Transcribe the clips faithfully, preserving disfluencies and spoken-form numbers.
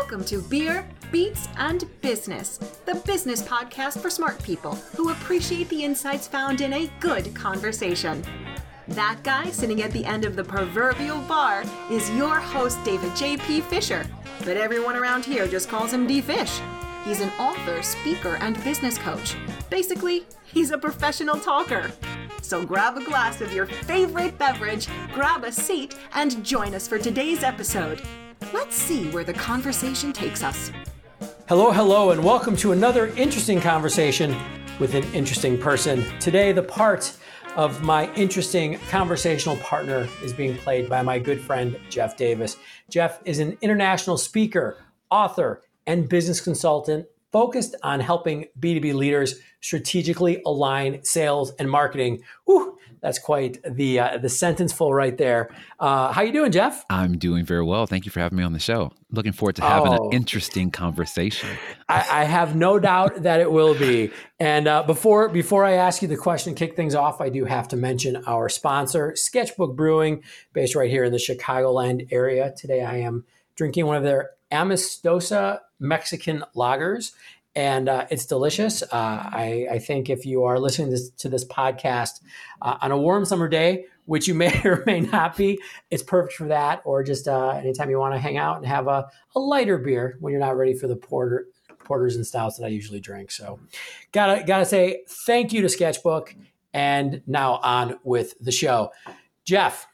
Welcome to Beer, Beats, and Business, the business podcast for smart people who appreciate the insights found in a good conversation. That guy sitting at the end of the proverbial bar is your host, David J P. Fisher, but everyone around here just calls him D-Fish. He's an author, speaker, and business coach. Basically, he's a professional talker. So grab a glass of your favorite beverage, grab a seat, and join us for today's episode. Let's see where the conversation takes us. Hello, hello, and welcome to another interesting conversation with an interesting person. Today, the part of my interesting conversational partner is being played by my good friend, Jeff Davis. Jeff is an international speaker, author, and business consultant focused on helping B two B leaders strategically align sales and marketing. Whew, that's quite the uh, the sentence full right there. Uh, how you doing, Jeff? I'm doing very well. Thank you for having me on the show. Looking forward to having oh, an interesting conversation. I, I have no doubt that it will be. And uh, before before I ask you the question, kick things off, I do have to mention our sponsor, Sketchbook Brewing, based right here in the Chicagoland area. Today I am drinking one of their Amistosa Mexican lagers, and uh, it's delicious. Uh, I, I think if you are listening to this, to this podcast uh, on a warm summer day, which you may or may not be, it's perfect for that, or just uh, anytime you want to hang out and have a, a lighter beer when you're not ready for the porter, porters and stouts that I usually drink. So gotta, gotta say thank you to Sketchbook, and now on with the show. Jeff,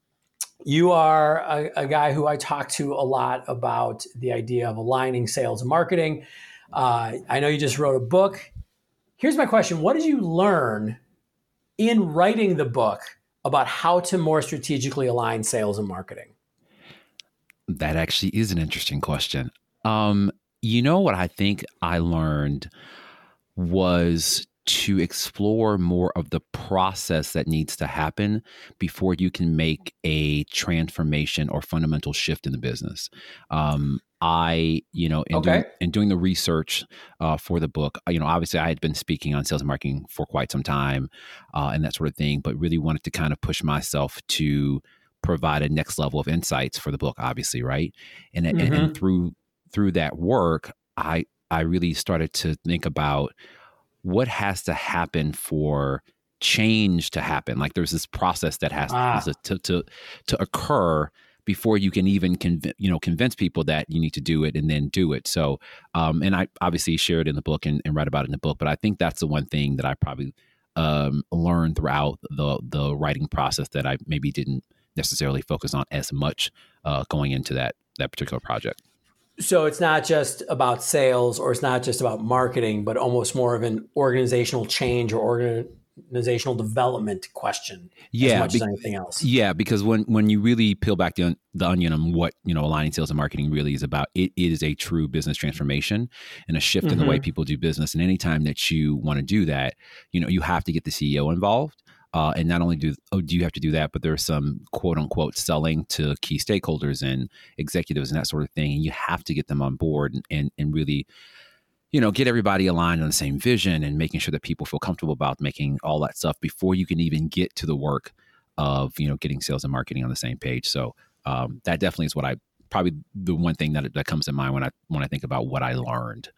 you are a, a guy who I talk to a lot about the idea of aligning sales and marketing. Uh, I know you just wrote a book. Here's my question. What did you learn in writing the book about how to more strategically align sales and marketing? That actually is an interesting question. Um, you know what I think I learned was to explore more of the process that needs to happen before you can make a transformation or fundamental shift in the business. Um, I, you know, in, okay. doing, in doing the research uh, for the book, you know, obviously I had been speaking on sales and marketing for quite some time uh, and that sort of thing, but really wanted to kind of push myself to provide a next level of insights for the book, obviously, right? And, mm-hmm. and, and through through that work, I I really started to think about what has to happen for change to happen. Like there's this process that has ah. to, to to to occur before you can even conv- you know convince people that you need to do it and then do it. So, um, and I obviously share it in the book and, and write about it in the book. But I think that's the one thing that I probably um, learned throughout the the writing process that I maybe didn't necessarily focus on as much uh, going into that that particular project. So it's not just about sales, or it's not just about marketing, but almost more of an organizational change or organizational development question yeah, as much be- as anything else. Yeah, because when, when you really peel back the, the onion on what, you know, aligning sales and marketing really is about, it is a true business transformation and a shift mm-hmm. in the way people do business. And anytime that you want to do that, you know, you have to get the C E O involved. Uh, and not only do oh, do you have to do that, but there's some quote unquote selling to key stakeholders and executives and that sort of thing. And you have to get them on board and, and, and really, you know, get everybody aligned on the same vision and making sure that people feel comfortable about making all that stuff before you can even get to the work of, you know, getting sales and marketing on the same page. So um, that definitely is what I probably the one thing that that comes to mind when I when I think about what I learned.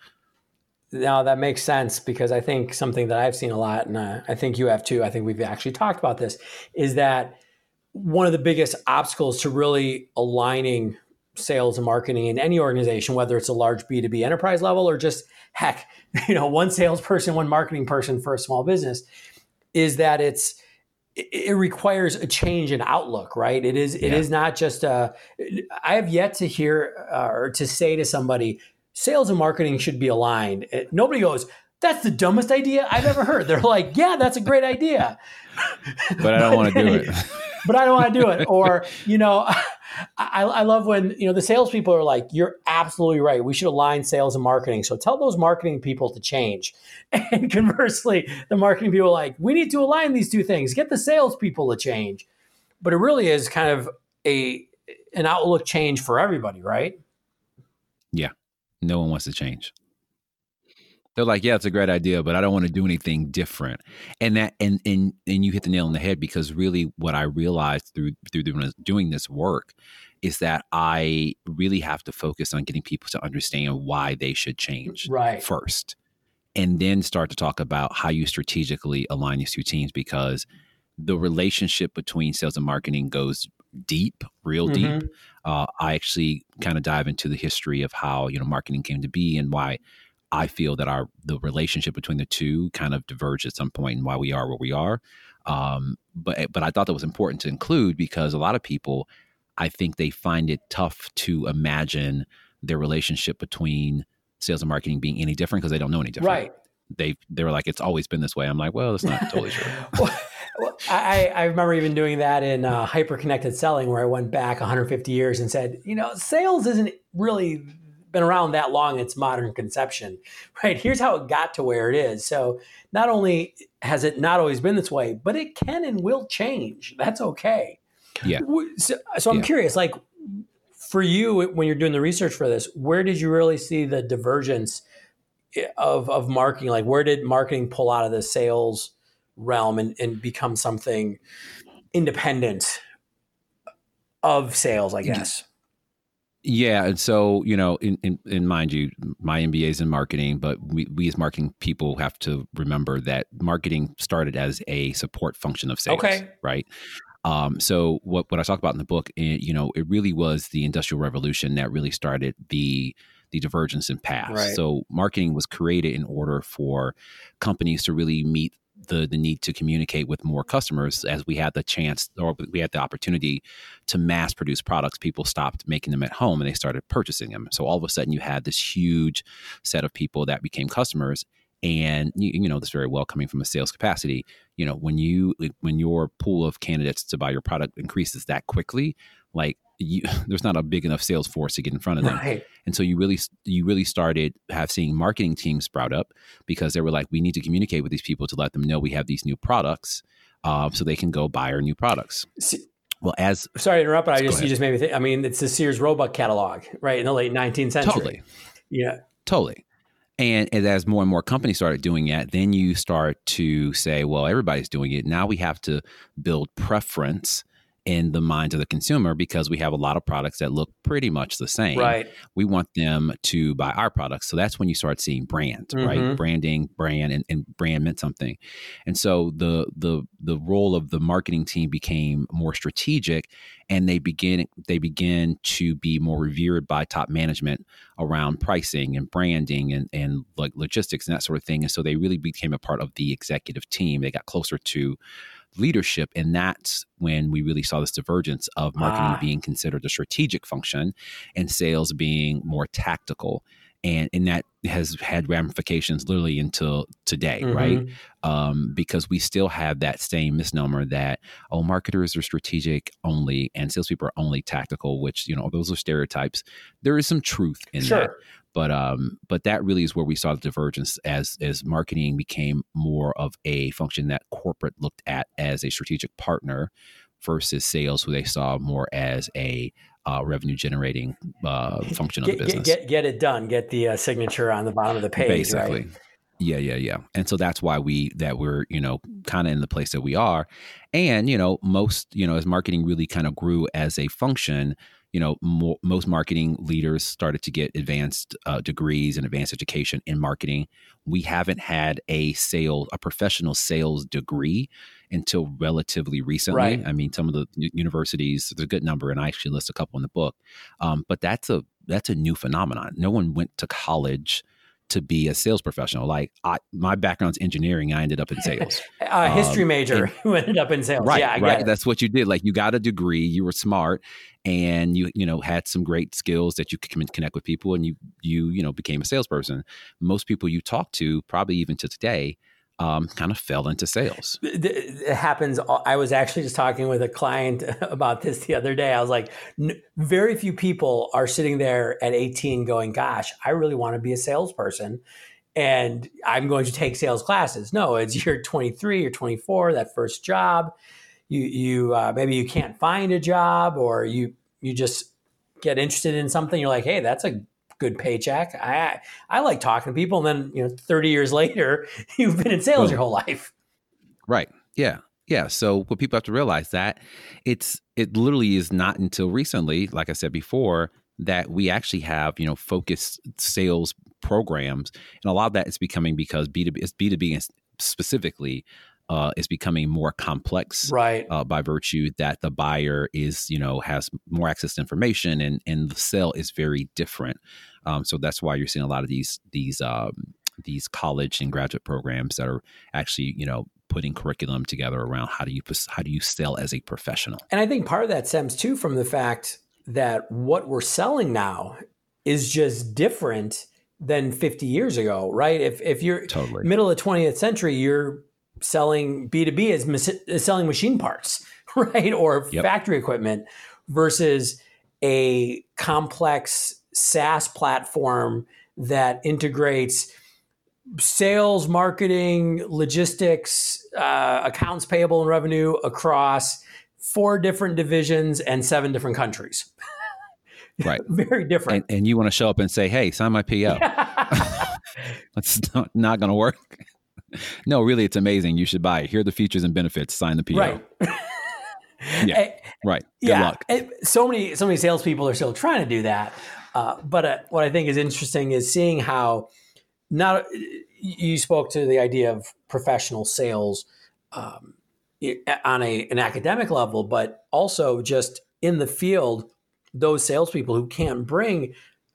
Now that makes sense, because I think something that I've seen a lot, and uh, I think you have too, I think we've actually talked about this, is that one of the biggest obstacles to really aligning sales and marketing in any organization, whether it's a large B two B enterprise level or just, heck, you know, one salesperson, one marketing person for a small business, is that it's it requires a change in outlook, right? It is, it yeah. is not just a, I have yet to hear uh, or to say to somebody, sales and marketing should be aligned. It, nobody goes, that's the dumbest idea I've ever heard. They're like, yeah, that's a great idea. But I don't want to do it. But I don't want to do it. Or, you know, I, I love when, you know, the salespeople are like, you're absolutely right. We should align sales and marketing. So tell those marketing people to change. And conversely, the marketing people are like, we need to align these two things. Get the salespeople to change. But it really is kind of a an outlook change for everybody, right? Yeah. No one wants to change. They're like, yeah, it's a great idea, but I don't want to do anything different. And that, and and and you hit the nail on the head, because really what I realized through through doing this work is that I really have to focus on getting people to understand why they should change right. first, and then start to talk about how you strategically align these two teams, because the relationship between sales and marketing goes deep, real Mm-hmm. deep. Uh, I actually kind of dive into the history of how, you know, marketing came to be and why I feel that our the relationship between the two kind of diverged at some point and why we are where we are. Um, but but I thought that was important to include because a lot of people, I think they find it tough to imagine their relationship between sales and marketing being any different because they don't know any different. Right. They they were like, it's always been this way. I'm like, well, it's not totally true. well, well, I, I remember even doing that in uh, hyper-connected selling, where I went back one hundred fifty years and said, you know, sales isn't really been around that long in its modern conception, right? Here's how it got to where it is. So not only has it not always been this way, but it can and will change. That's okay. Yeah. So, so I'm yeah. curious, like for you, when you're doing the research for this, where did you really see the divergence of, of marketing? Like where did marketing pull out of the sales realm and, and become something independent of sales, I guess? Yeah. And so, you know, in, in, in mind you, my M B A is in marketing, but we, we as marketing people have to remember that marketing started as a support function of sales, okay. right? Um, so what, what I talk about in the book, it, you know, it really was the Industrial Revolution that really started the the divergence in paths. Right. So marketing was created in order for companies to really meet the the need to communicate with more customers. As we had the chance, or we had the opportunity to mass produce products, people stopped making them at home and they started purchasing them. So all of a sudden you had this huge set of people that became customers. And you, you know this very well coming from a sales capacity. You know, when you when your pool of candidates to buy your product increases that quickly, like you, there's not a big enough sales force to get in front of them. Right. And so you really you really started have seeing marketing teams sprout up because they were like, we need to communicate with these people to let them know we have these new products, uh, so they can go buy our new products. See, well, as sorry to interrupt, but I just ahead. you just made me think. I mean, it's the Sears Roebuck catalog, right, in the late nineteenth century. Totally. Yeah. Totally. And, and as more and more companies started doing that, then you start to say, well, everybody's doing it. Now we have to build preference in the minds of the consumer because we have a lot of products that look pretty much the same. Right. We want them to buy our products. So that's when you start seeing brand, mm-hmm. right? Branding, brand, and, and brand meant something. And so the the the role of the marketing team became more strategic, and they begin they begin to be more revered by top management around pricing and branding and and like logistics and that sort of thing. And so they really became a part of the executive team. They got closer to leadership. And that's when we really saw this divergence of marketing ah. being considered a strategic function and sales being more tactical. And, and that has had ramifications literally until today, mm-hmm. right? Um, because we still have that same misnomer that, oh, marketers are strategic only and salespeople are only tactical, which, you know, those are stereotypes. There is some truth in sure. that. But um, but that really is where we saw the divergence as as marketing became more of a function that corporate looked at as a strategic partner versus sales, who they saw more as a uh, revenue generating uh, function get, of the business. Get, get, get it done. Get the uh, signature on the bottom of the page. Basically. Right? Yeah, yeah, yeah. And so that's why we that we're, you know, kind of in the place that we are. And, you know, most, you know, as marketing really kind of grew as a function, you know, mo- most marketing leaders started to get advanced uh, degrees and advanced education in marketing. We haven't had a sales, a professional sales degree until relatively recently. Right. I mean, some of the universities, there's a good number, and I actually list a couple in the book. Um, but that's a that's a new phenomenon. No one went to college to be a sales professional. Like I, my background's engineering. I ended up in sales. A history um, major and, who ended up in sales. Right, yeah, I right. get it. That's what you did. Like you got a degree, you were smart, and you, you know, had some great skills that you could connect with people, and you, you, you know, became a salesperson. Most people you talk to, probably even to today, um, kind of fell into sales. It happens. I was actually just talking with a client about this the other day. I was like, n- very few people are sitting there at eighteen going, gosh, I really want to be a salesperson and I'm going to take sales classes. No, it's you're twenty-three or twenty-four, that first job. You, you uh, maybe you can't find a job, or you, you just get interested in something. You're like, hey, that's a good paycheck. I I like talking to people. And then, you know, thirty years later, you've been in sales your whole life. Right. Yeah. Yeah. So what people have to realize that it's it literally is not until recently, like I said before, that we actually have, you know, focused sales programs. And a lot of that is becoming because B two B, it's B two B specifically uh, is becoming more complex, right? Uh, by virtue that the buyer is, you know, has more access to information, and, and the sale is very different. Um, so that's why you're seeing a lot of these, these, um, these college and graduate programs that are actually, you know, putting curriculum together around how do you how do you sell as a professional. And I think part of that stems too from the fact that what we're selling now is just different than fifty years ago, right? If if you're totally middle of the twentieth century, you're selling B two B as, as selling machine parts, right? Or yep. factory equipment versus a complex SaaS platform that integrates sales, marketing, logistics, uh, accounts payable and revenue across four different divisions and seven different countries. Right. Very different. And, and you want to show up and say, hey, sign my P O. That's not, not going to work. No, really, it's amazing. You should buy it. Here are the features and benefits. Sign the P O. Right. yeah. And, right. Good yeah. luck. And so many, so many salespeople are still trying to do that. Uh, but uh, what I think is interesting is seeing how not you spoke to the idea of professional sales um, on a an academic level, but also just in the field, those salespeople who can't bring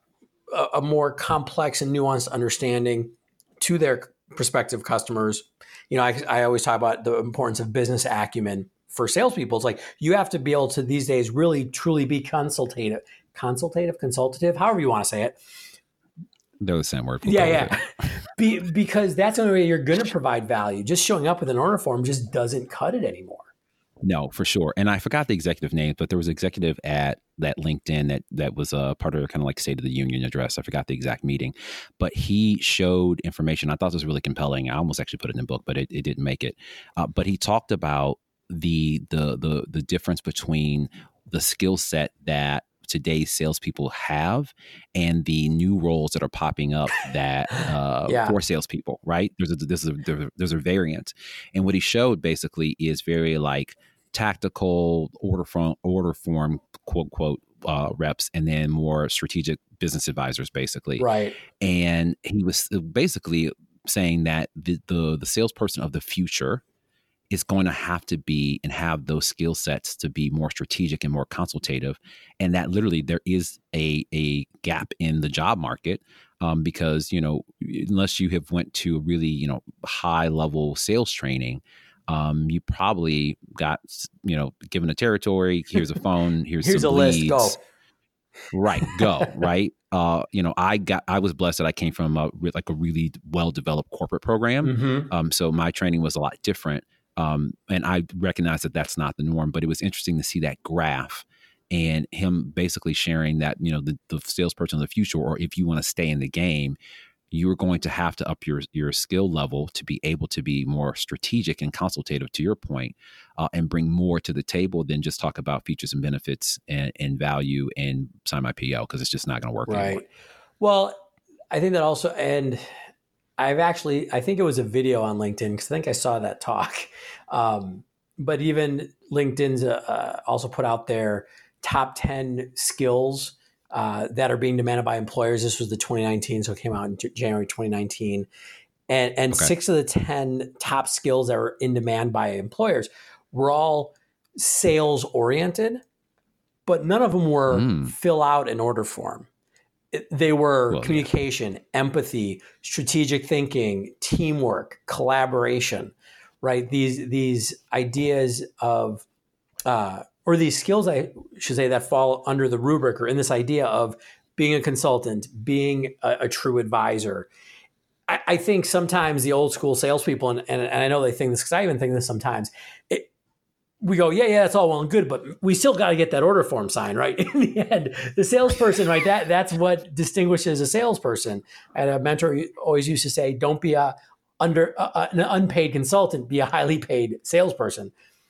a, a more complex and nuanced understanding to their prospective customers. You know, I, I always talk about the importance of business acumen for salespeople. It's like you have to be able to these days really truly be consultative, consultative, consultative, however you want to say it. They're the same word. Yeah, yeah. Be, because that's the only way you're going to provide value. Just showing up with an order form just doesn't cut it anymore. No, for sure. And I forgot the executive name, but there was an executive at that LinkedIn that that was a part of kind of like State of the Union address. I forgot the exact meeting, but he showed information. I thought this was really compelling. I almost actually put it in a book, but it, it didn't make it. Uh, but he talked about the the the the difference between the skill set that today's salespeople have and the new roles that are popping up that uh, yeah. for salespeople, right? There's a, there's a, there's a variant. And what he showed basically is very like tactical order from order form, quote, quote, uh, reps, and then more strategic business advisors, basically. Right. And he was basically saying that the, the, the salesperson of the future is going to have to be and have those skill sets to be more strategic and more consultative. And that literally there is a, a gap in the job market um, because, you know, unless you have went to really, you know, high level sales training, um, you probably got, you know, given a territory, here's a phone, here's, here's some a leads. list, go. Right. Go. Right. Uh, you know, I got, I was blessed that I came from a, like a really well-developed corporate program. Mm-hmm. Um, so my training was a lot different. Um, and I recognize that that's not the norm, but it was interesting to see that graph and him basically sharing that, you know, the, the salesperson of the future, or if you want to stay in the game, you are going to have to up your, your skill level to be able to be more strategic and consultative, to your point, uh, and bring more to the table than just talk about features and benefits and, and value and sign my P O, because it's just not going to work right. anymore. Well, I think that also, and I've actually, I think it was a video on LinkedIn because I think I saw that talk. Um, but even LinkedIn's uh, also put out their top ten skills uh, that are being demanded by employers. This was the twenty nineteen, so it came out in January twenty nineteen. And, and okay. six of the ten top skills that were in demand by employers were all sales oriented, but none of them were mm. fill out an order form. They were well, communication, yeah. empathy, strategic thinking, teamwork, collaboration, right? These these ideas of, uh, or these skills, I should say, that fall under the rubric or in this idea of being a consultant, being a, a true advisor. I, I think sometimes the old school salespeople, and, and, and I know they think this because I even think this sometimes, it, we go, yeah, yeah, that's all well and good, but we still got to get that order form signed, right? In the end, the salesperson, right? That that's what distinguishes a salesperson. I had a mentor who always used to say, "Don't be a under a, an unpaid consultant, be a highly paid salesperson."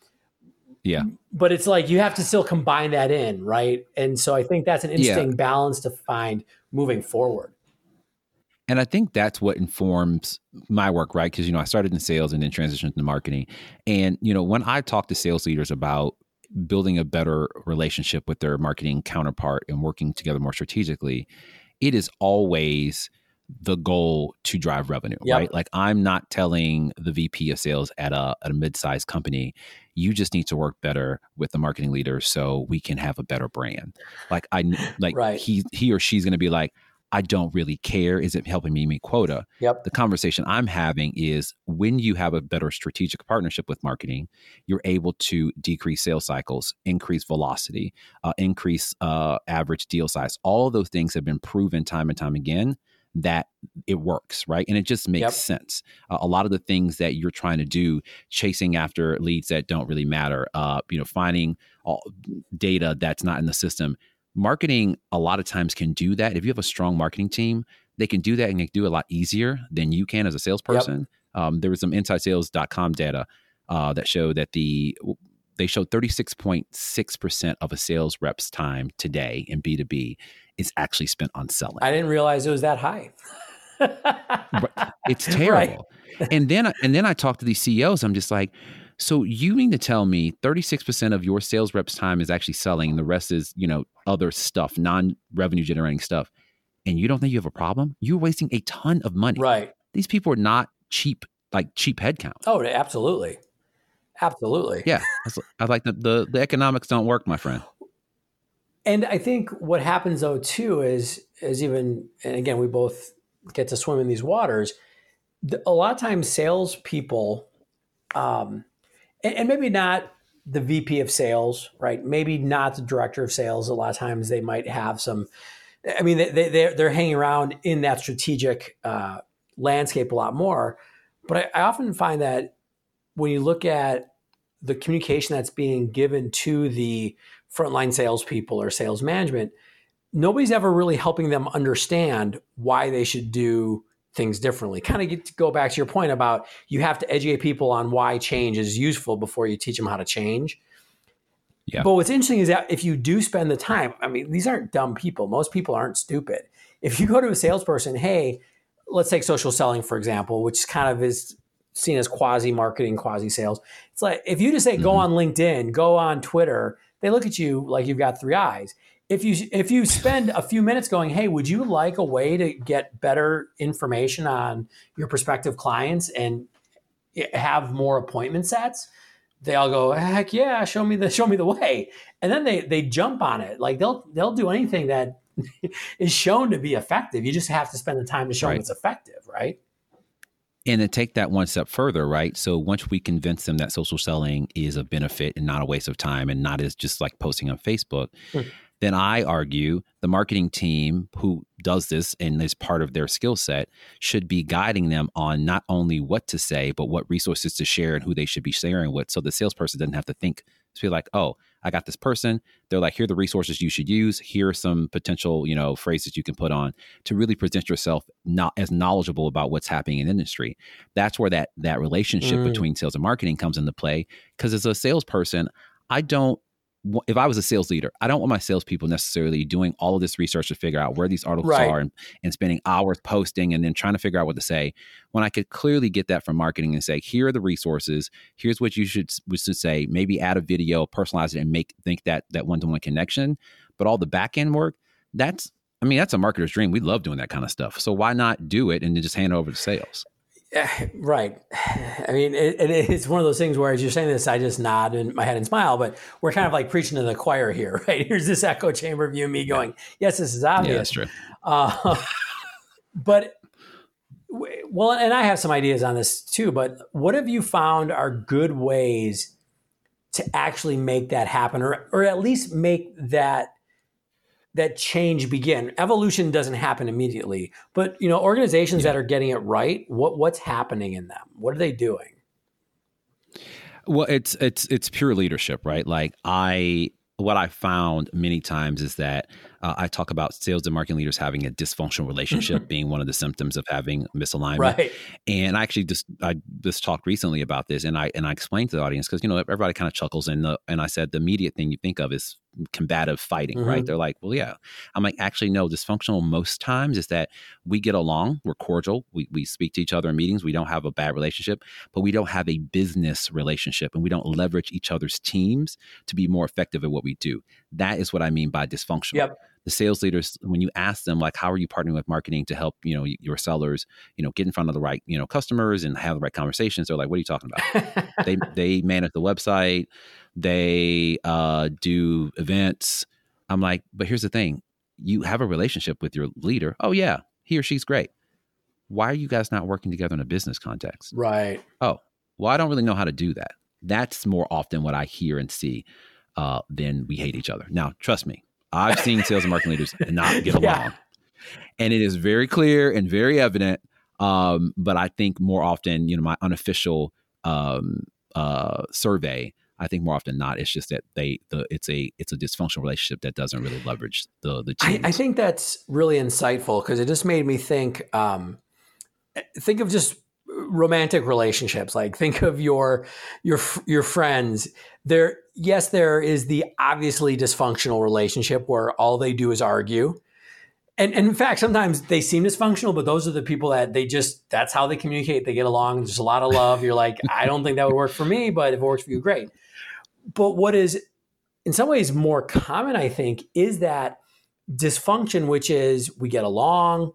Yeah, but it's like you have to still combine that in, right? And so I think that's an interesting yeah. balance to find moving forward. And I think that's what informs my work, right? Because, you know, I started in sales and then transitioned into marketing. And, you know, when I talk to sales leaders about building a better relationship with their marketing counterpart and working together more strategically, it is always the goal to drive revenue, Yep. right? Like, I'm not telling the V P of sales at a at a mid-sized company, you just need to work better with the marketing leader so we can have a better brand. Like, I like Right. he he or she's going to be like, I don't really care. Is it helping me meet quota? Yep. The conversation I'm having is, when you have a better strategic partnership with marketing, you're able to decrease sales cycles, increase velocity, uh, increase uh, average deal size. All of those things have been proven time and time again that it works, right? And it just makes Yep. sense. Uh, a lot of the things that you're trying to do, chasing after leads that don't really matter, uh, you know, finding all data that's not in the system. Marketing a lot of times can do that. If you have a strong marketing team, they can do that, and they can do it a lot easier than you can as a salesperson. Yep. Um, there was some inside sales dot com data uh, that showed that the they showed thirty-six point six percent of a sales rep's time today in B two B is actually spent on selling. I didn't realize it was that high. It's terrible. Right. and then and then I talk to these C E Os. I'm just like, so you mean to tell me thirty-six percent of your sales rep's time is actually selling, and the rest is, you know, other stuff, non-revenue generating stuff, and you don't think you have a problem? You're wasting a ton of money. Right. These people are not cheap, like cheap headcount. Oh, absolutely. Absolutely. Yeah. I like the, the, the economics don't work, my friend. And I think what happens though too is, is even, and again, we both get to swim in these waters. A lot of times salespeople, um, and, and maybe not the V P of sales, right? Maybe not the director of sales. A lot of times they might have some, I mean, they, they, they're, they're hanging around in that strategic uh, landscape a lot more. But I, I often find that when you look at the communication that's being given to the frontline salespeople or sales management, nobody's ever really helping them understand why they should do things differently. Kind of get to go back to your point about you have to educate people on why change is useful before you teach them how to change. Yeah. But what's interesting is that if you do spend the time, I mean, these aren't dumb people. Most people aren't stupid. If you go to a salesperson, hey, let's take social selling, for example, which kind of is seen as quasi-marketing, quasi-sales. It's like, if you just say, mm-hmm. go on LinkedIn, go on Twitter, they look at you like you've got three eyes. If you if you spend a few minutes going, hey, would you like a way to get better information on your prospective clients and have more appointment sets? They all go, heck yeah, show me the show me the way. And then they they jump on it. Like they'll they'll do anything that is shown to be effective. You just have to spend the time to show right. them it's effective, right? And then take that one step further, right? So once we convince them that social selling is a benefit and not a waste of time and not as just like posting on Facebook, hmm. then I argue the marketing team who does this and is part of their skill set should be guiding them on not only what to say, but what resources to share and who they should be sharing with. So the salesperson doesn't have to think, to be like, oh, I got this person. They're like, here are the resources you should use. Here are some potential, you know, phrases you can put on to really present yourself not as knowledgeable about what's happening in industry. That's where that that relationship mm. between sales and marketing comes into play. Because as a salesperson, I don't, if I was a sales leader, I don't want my salespeople necessarily doing all of this research to figure out where these articles right. are and, and spending hours posting and then trying to figure out what to say, when I could clearly get that from marketing and say, here are the resources. Here's what you should, should say. Maybe add a video, personalize it, and make think that that one-to-one connection. But all the back end work, that's, I mean, that's a marketer's dream. We love doing that kind of stuff. So why not do it and then just hand it over to sales? Right. I mean, it, it, it's one of those things where as you're saying this, I just nod in my head and smile, but we're kind of like preaching to the choir here, right? Here's this echo chamber view of me going, yes, this is obvious. Yeah, that's true. Uh, but, well, and I have some ideas on this too, but what have you found are good ways to actually make that happen, or, or at least make that that change begin? Evolution doesn't happen immediately, but you know, organizations yeah. that are getting it right, what what's happening in them? What are they doing? Well, it's it's it's pure leadership, right? Like I, what I found many times is that uh, I talk about sales and marketing leaders having a dysfunctional relationship being one of the symptoms of having misalignment. Right. And I actually just I just talked recently about this, and I and I explained to the audience because you know everybody kind of chuckles, and the, and I said the immediate thing you think of is combative fighting, Mm-hmm. right? They're like, well, yeah. I'm like, actually, no, dysfunctional most times is that we get along, we're cordial, we, we speak to each other in meetings, we don't have a bad relationship, but we don't have a business relationship and we don't leverage each other's teams to be more effective at what we do. That is what I mean by dysfunctional. Yep. The sales leaders, when you ask them, like, how are you partnering with marketing to help, you know, your sellers, you know, get in front of the right, you know, customers and have the right conversations? They're like, what are you talking about? they they manage the website, they uh, do events. I'm like, but here's the thing: you have a relationship with your leader. Oh yeah, he or she's great. Why are you guys not working together in a business context? Right. Oh, well, I don't really know how to do that. That's more often what I hear and see uh, than we hate each other. Now, trust me. I've seen sales and marketing leaders not get along. Yeah. And it is very clear and very evident. Um, but I think more often, you know, my unofficial um, uh, survey, I think more often than not, it's just that they the it's a it's a dysfunctional relationship that doesn't really leverage the the teams. I, I think that's really insightful because it just made me think um, think of just romantic relationships. Like think of your your your friends. There, yes, there is the obviously dysfunctional relationship where all they do is argue. And, and in fact, sometimes they seem dysfunctional, but those are the people that they just, that's how they communicate. They get along. There's a lot of love. You're like, I don't think that would work for me, but if it works for you, great. But what is in some ways more common, I think, is that dysfunction, which is we get along,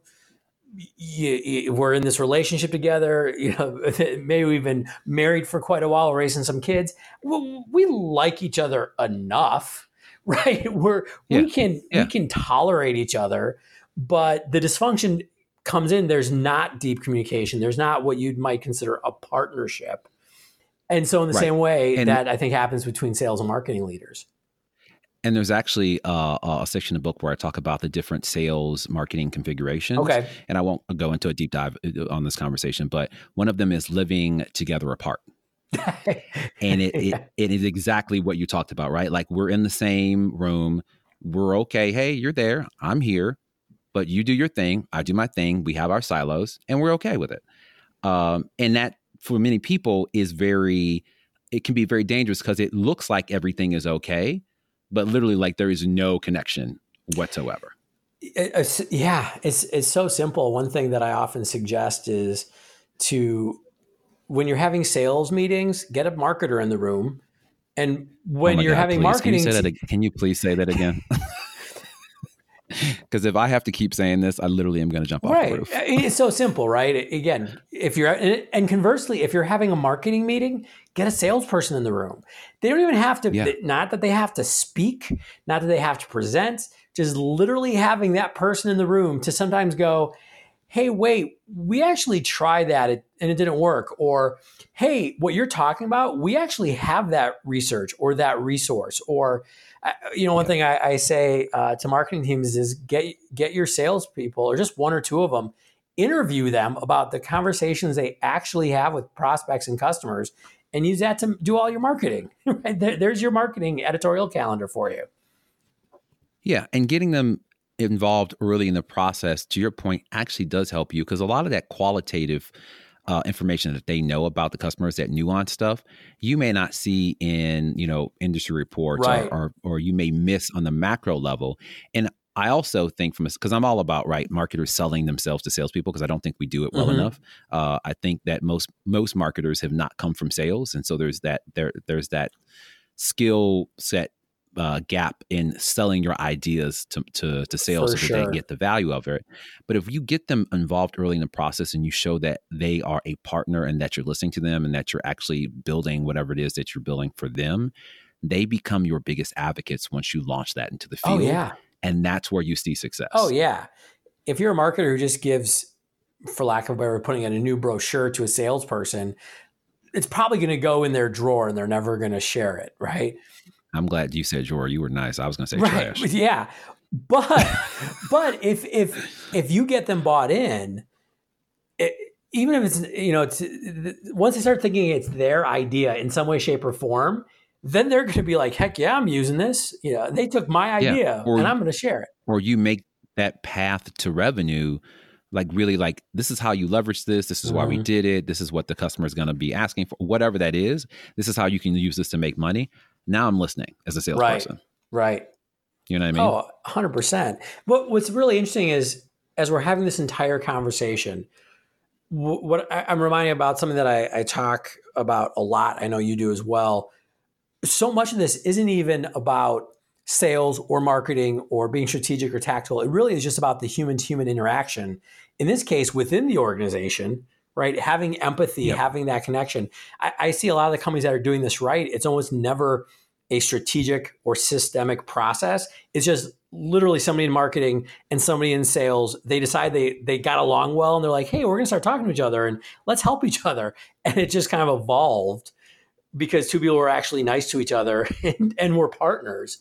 you, you, we're in this relationship together, you know, maybe we've been married for quite a while, raising some kids. Well, we like each other enough, right? We're, yeah. we can, yeah. we can tolerate each other, but the dysfunction comes in, there's not deep communication. There's not what you might consider a partnership. And so in the right. same way and that I think happens between sales and marketing leaders. And there's actually uh, a section of the book where I talk about the different sales marketing configurations. Okay. And I won't go into a deep dive on this conversation, but one of them is living together apart. and it, yeah. it it is exactly what you talked about, right? Like we're in the same room. We're okay. Hey, you're there. I'm here. But you do your thing. I do my thing. We have our silos and we're okay with it. Um, and that for many people is very, it can be very dangerous because it looks like everything is okay. But literally, like there is no connection whatsoever. It, it's, yeah, it's it's so simple. One thing that I often suggest is to, when you're having sales meetings, get a marketer in the room, and when oh you're God, having please. marketing, can you, say that, can you please say that again? Because if I have to keep saying this, I literally am going to jump off right. the roof. It's so simple, right? Again, if you're, and conversely, if you're having a marketing meeting, get a salesperson in the room. They don't even have to, yeah. not that they have to speak, not that they have to present, just literally having that person in the room to sometimes go, hey, wait, we actually tried that and it didn't work. Or, hey, what you're talking about, we actually have that research or that resource. Or, you know, one thing I, I say uh, to marketing teams is get get your salespeople, or just one or two of them, interview them about the conversations they actually have with prospects and customers, and use that to do all your marketing. Right? There, there's your marketing editorial calendar for you. Yeah, and getting them involved early in the process, to your point, actually does help you, because a lot of that qualitative Uh, information that they know about the customers, that nuanced stuff, you may not see in, you know, industry reports, right. or, or or you may miss on the macro level. And I also think from, because I'm all about, right, marketers selling themselves to salespeople, because I don't think we do it well mm-hmm. enough. Uh, I think that most most marketers have not come from sales, and so there's that there there's that skill set Uh, gap in selling your ideas to to, to sales, so that sure. they get the value of it. But if you get them involved early in the process and you show that they are a partner and that you're listening to them and that you're actually building whatever it is that you're building for them, they become your biggest advocates once you launch that into the field. Oh, yeah. And that's where you see success. Oh, yeah. If you're a marketer who just gives, for lack of a better, putting in a new brochure to a salesperson, it's probably going to go in their drawer and they're never going to share it, right? I'm glad you said drawer. You were nice. I was going to say right. trash. Yeah. But but if if if you get them bought in, it, even if it's, you know, it's, once they start thinking it's their idea in some way, shape, or form, then they're going to be like, heck yeah, I'm using this. You know, they took my idea yeah. or, and I'm going to share it. Or you make that path to revenue like really like, this is how you leverage this. This is mm-hmm. why we did it. This is what the customer is going to be asking for, whatever that is. This is how you can use this to make money. Now I'm listening as a salesperson. Right. You know what I mean? Oh, one hundred percent. But what's really interesting is as we're having this entire conversation, what I'm reminded about something that I, I talk about a lot. I know you do as well. So much of this isn't even about sales or marketing or being strategic or tactical. It really is just about the human to human interaction. In this case, within the organization, right? Having empathy, yep. having that connection. I, I see a lot of the companies that are doing this right. It's almost never a strategic or systemic process. It's just literally somebody in marketing and somebody in sales. They decide they they got along well and they're like, hey, we're going to start talking to each other and let's help each other. And it just kind of evolved because two people were actually nice to each other and, and were partners.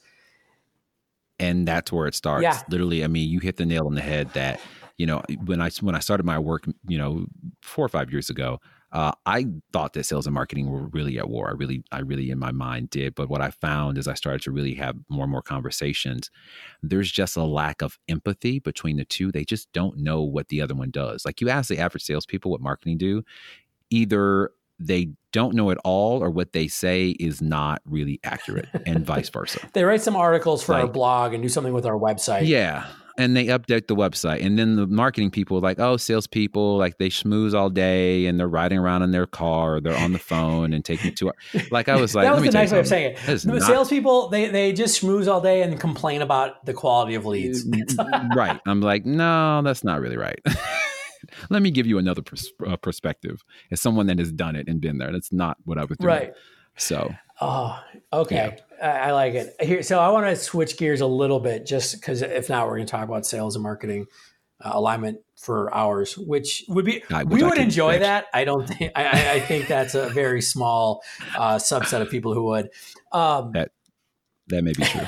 And that's where it starts. Yeah. Literally, I mean, you hit the nail on the head that, you know, when I when I started my work, you know, four or five years ago, Uh, I thought that sales and marketing were really at war. I really, I really in my mind did. But what I found as I started to really have more and more conversations, there's just a lack of empathy between the two. They just don't know what the other one does. Like you ask the average salespeople what marketing do, either they don't know at all or what they say is not really accurate and vice versa. They write some articles for like, our blog and do something with our website. Yeah. And they update the website. And then the marketing people are like, oh, salespeople, like they schmooze all day and they're riding around in their car or they're on the phone and taking two hours. Like I was like, that was let me the nice way of saying it. The not- salespeople, they, they just schmooze all day and complain about the quality of leads. Right. I'm like, no, that's not really right. Let me give you another pers- uh, perspective as someone that has done it and been there. That's not what I was doing. Right. So. Oh, okay. Yeah. I, I like it. Here, so I want to switch gears a little bit just because if not, we're going to talk about sales and marketing uh, alignment for hours, which would be, I, we would enjoy actually. that. I don't think, I, I think that's a very small uh, subset of people who would. Um, that, that may be true.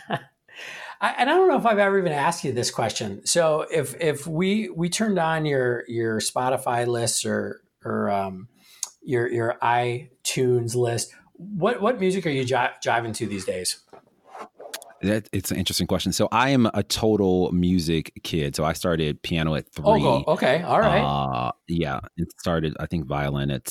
I, and I don't know if I've ever even asked you this question. So if if we we turned on your your Spotify list or or um, your your iTunes list, what what music are you j- jiving to these days? That, it's an interesting question. So I am a total music kid. So I started piano at three. Oh, okay. All right. Uh, yeah. And started, I think, violin at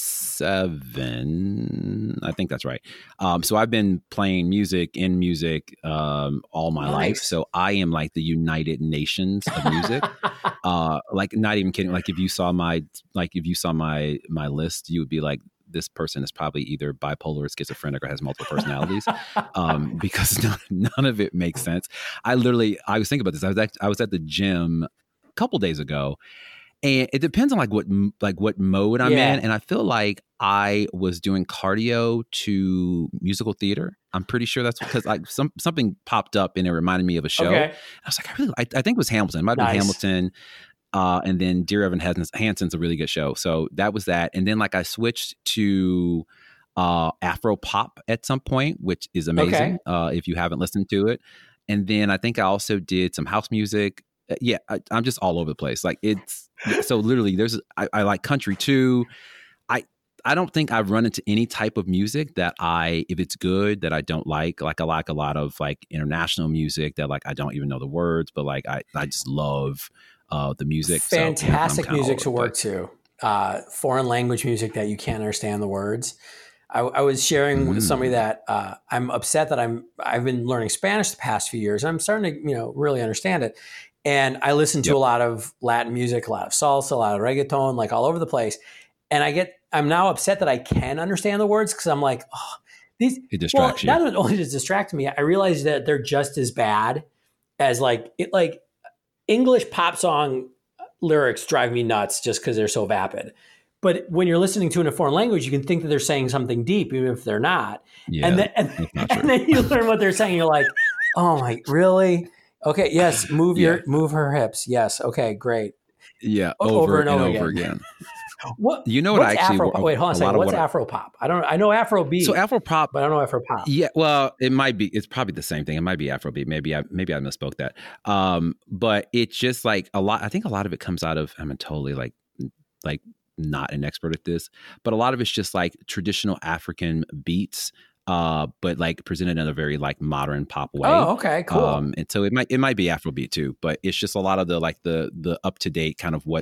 seven. I think that's right. Um, so I've been playing music in music um, all my nice. life. So I am like the United Nations of music. uh, like, not even kidding. Like if you saw my, like if you saw my, my list, you would be like, this person is probably either bipolar or schizophrenic or has multiple personalities um, because none, none of it makes sense. I literally, I was thinking about this. I was at, I was at the gym a couple days ago and it depends on like what, like what mode I'm yeah. in. And I feel like I was doing cardio to musical theater. I'm pretty sure that's because like some, something popped up and it reminded me of a show. Okay. I was like, I really, I, I think it was Hamilton. It might have nice. been Hamilton. Uh, and then Dear Evan Hansen's a really good show. So that was that. And then like I switched to uh, Afro pop at some point, which is amazing okay. uh, if you haven't listened to it. And then I think I also did some house music. Uh, yeah, I, I'm just all over the place. Like it's, so literally there's, I, I like country too. I, I don't think I've run into any type of music that I, if it's good, that I don't like. Like I like a lot of like international music that like I don't even know the words, but like I, I just love Uh, the music. Fantastic so, you know, music to work to. Uh, foreign language music that you can't understand the words. I, I was sharing mm. with somebody that uh, I'm upset that I'm I've been learning Spanish the past few years. I'm starting to you know really understand it, and I listen to yep. a lot of Latin music, a lot of salsa, a lot of reggaeton, like all over the place. And I get I'm now upset that I can understand the words because I'm like, oh, these. It distracts well, you. Not only does it distract me, I realize that they're just as bad as like it like. English pop song lyrics drive me nuts just because they're so vapid. But when you're listening to it in a foreign language, you can think that they're saying something deep, even if they're not. Yeah, and then, and, and then you learn what they're saying. You're like, oh my, really? Okay, yes, move your yeah. move her hips. Yes, okay, great. Yeah, over, over and, and over, over again. again. What you know? What I actually Afro, wait, hold on a, a second. What's Afro pop? I don't. I know Afro beat. So Afro pop, but I don't know Afro pop. Yeah, well, it might be. It's probably the same thing. It might be Afro beat. Maybe I maybe I misspoke that. Um, but it's just like a lot. I think a lot of it comes out of. I'm totally like like not an expert at this, but a lot of it's just like traditional African beats. Uh, but like presented in a very like modern pop way. Oh, okay, cool. Um, and so it might it might be Afrobeat too, but it's just a lot of the like the the up to date kind of what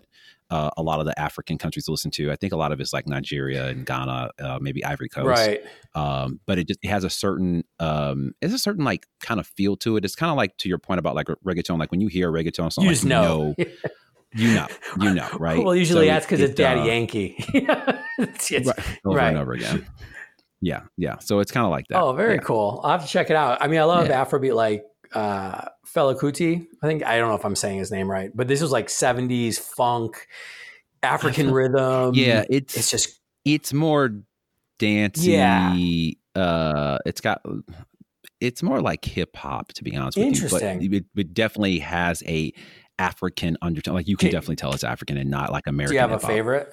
uh, a lot of the African countries to listen to. I think a lot of it's like Nigeria and Ghana, uh, maybe Ivory Coast. Right. Um, but it just it has a certain, um, it's a certain like kind of feel to it. It's kind of like to your point about like reggaeton. Like when you hear a reggaeton song, you like, just know. You know, you know, you know, right? Well, usually so that's because it, it's Daddy uh, Yankee. it's, it's, right, over right. and over again. Yeah, yeah. So it's kind of like that. Oh, very yeah. cool. I'll have to check it out. I mean, I love Yeah. Afrobeat, like uh, Fela Kuti. I think, I don't know if I'm saying his name right, but this was like seventies funk, African feel, rhythm. Yeah, it's it's just it's more dancey. Yeah. Uh, it's got it's more like hip hop, to be honest with Interesting. you. But it, it definitely has a African undertone. Like you can do, definitely tell it's African and not like American. Do you have hip-hop. a favorite?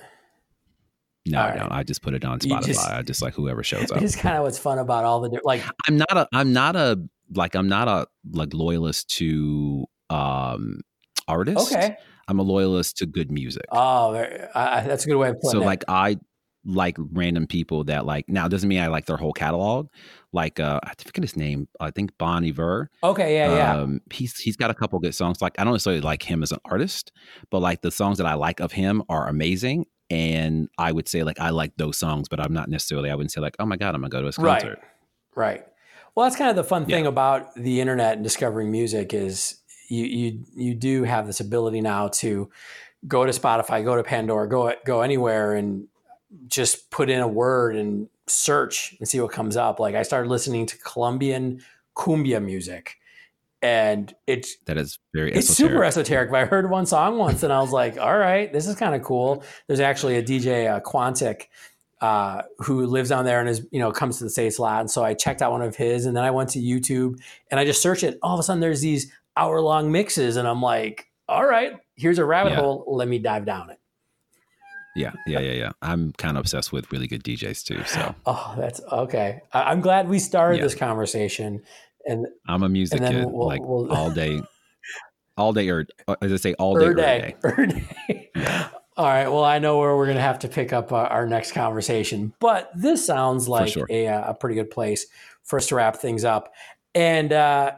No, all no. right. I just put it on Spotify. Just, I just like whoever shows up. It's kind of what's fun about all the like. I'm not a. I'm not a like. I'm not a like loyalist to um artists. Okay. I'm a loyalist to good music. Oh, uh, that's a good way of putting so it. So like I like random people that like. Now it doesn't mean I like their whole catalog. Like uh, I forget his name. I think Bon Iver. Okay, yeah, yeah. Um, he's he's got a couple good songs. Like I don't necessarily like him as an artist, but like the songs that I like of him are amazing. And I would say like I like those songs, but I'm not necessarily. I wouldn't say like, oh my god, I'm gonna go to his concert. Right, right. Well, that's kind of the fun thing yeah. about the internet and discovering music is you you you do have this ability now to go to Spotify, go to Pandora, go go anywhere, and just put in a word and search and see what comes up. Like I started listening to Colombian cumbia music. And it's that is very it's esoteric. super esoteric. But I heard one song once and I was like, all right, this is kind of cool. There's actually a D J, uh, Quantic, uh, who lives down there and is, you know, comes to the States a lot. And so I checked out one of his and then I went to YouTube and I just searched it. All of a sudden there's these hour long mixes and I'm like, all right, here's a rabbit yeah. hole. Let me dive down it. Yeah, yeah, yeah, yeah. I'm kind of obsessed with really good D Js too. So, oh, that's okay. I- I'm glad we started yeah. this conversation. And I'm a music kid, we'll, like we'll, all day, all day, or as I say, all day, er day, er day. day. Yeah. All right. Well, I know where we're going to have to pick up uh, our next conversation, but this sounds like sure. a, a pretty good place for us to wrap things up. And uh,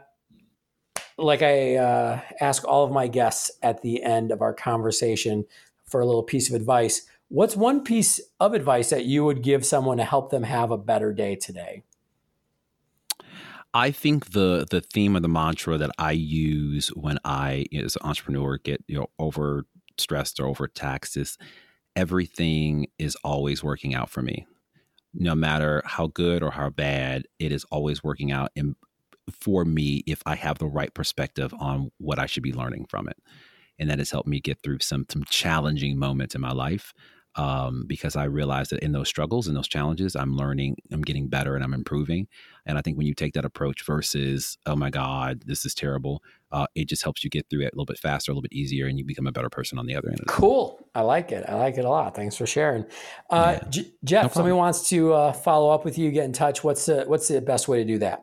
like I uh, ask all of my guests at the end of our conversation for a little piece of advice, what's one piece of advice that you would give someone to help them have a better day today? I think the the theme of the mantra that I use when I, as an entrepreneur, get you know over stressed or overtaxed is everything is always working out for me. No matter how good or how bad, it is always working out in, for me if I have the right perspective on what I should be learning from it. And that has helped me get through some some challenging moments in my life. Um, because I realized that in those struggles and those challenges, I'm learning, I'm getting better and I'm improving. And I think when you take that approach versus, oh my God, this is terrible, uh, it just helps you get through it a little bit faster, a little bit easier, and you become a better person on the other end of it. Cool. I like it. I like it a lot. Thanks for sharing. Uh, yeah. J- Jeff, no somebody wants to uh, follow up with you, get in touch. What's the, what's the best way to do that?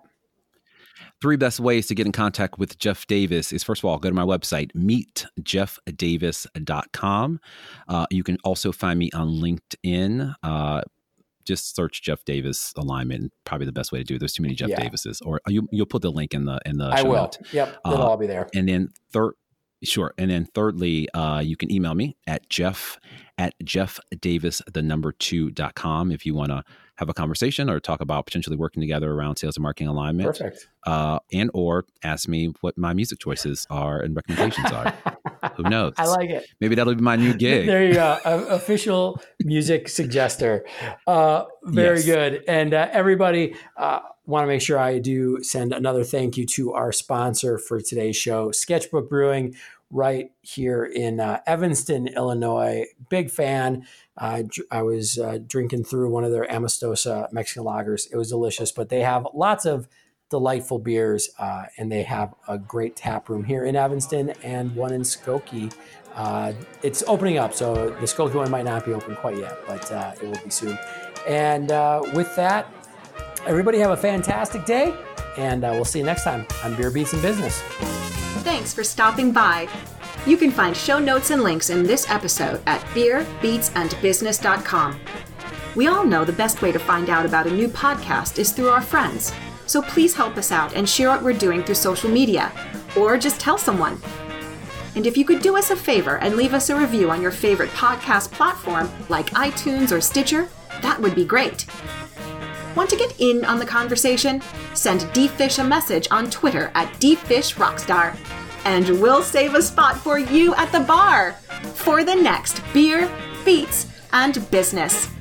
Three best ways to get in contact with Jeff Davis is, first of all, go to my website, meet jeff davis dot com. Uh, you can also find me on LinkedIn. Uh, just search Jeff Davis Alignment. Probably the best way to do it. There's too many Jeff yeah. Davises. Or you, you'll put the link in the in the I show will. note. Yep, it'll uh, all be there. And then third, sure. And then thirdly, uh, you can email me at jeff at jeff davis the number two dot com if you want to have a conversation or talk about potentially working together around sales and marketing alignment. Perfect. Uh, and or ask me what my music choices are and recommendations are. Who knows? I like it. Maybe that'll be my new gig. There you go. Uh, official music suggester. Uh, very yes. good. And uh, everybody, uh, want to make sure I do send another thank you to our sponsor for today's show, Sketchbook Brewing, right here in uh, Evanston, Illinois. Big fan. Uh, I was uh, drinking through one of their Amistosa Mexican lagers. It was delicious, but they have lots of delightful beers, uh, and they have a great tap room here in Evanston and one in Skokie. Uh, it's opening up, so the Skokie one might not be open quite yet, but uh, it will be soon. And uh, with that, everybody have a fantastic day, and uh, we'll see you next time on Beer Beats and Business. Thanks for stopping by. You can find show notes and links in this episode at beer beats and business dot com. We all know the best way to find out about a new podcast is through our friends, so please help us out and share what we're doing through social media, or just tell someone. And if you could do us a favor and leave us a review on your favorite podcast platform like iTunes or Stitcher, that would be great. Want to get in on the conversation? Send D-Fish a message on Twitter at DFishRockstar. And we'll save a spot for you at the bar for the next Beer, Beats, and Business.